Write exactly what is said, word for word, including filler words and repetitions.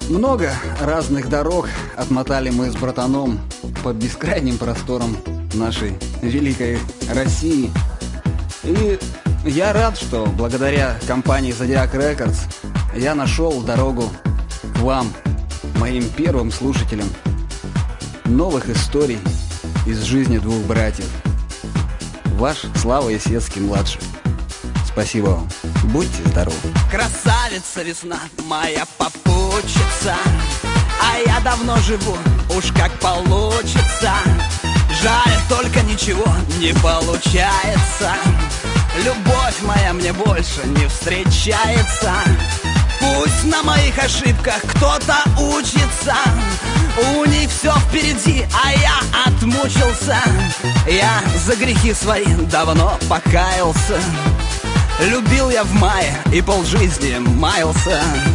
Много разных дорог отмотали мы с братаном по бескрайним просторам нашей великой России. И я рад, что благодаря компании Zodiac Records я нашел дорогу к вам, моим первым слушателям, новых историй из жизни двух братьев. Ваш Слава Исетский-младший. Спасибо вам. Будьте здоровы. Красавица весна, моя попутчица, а я давно живу, уж как получится. Жаль, только ничего не получается. Любовь моя мне больше не встречается. Пусть на моих ошибках кто-то учится, у них все впереди, а я отмучился. Я за грехи свои давно покаялся. Любил я в мае и полжизни маялся.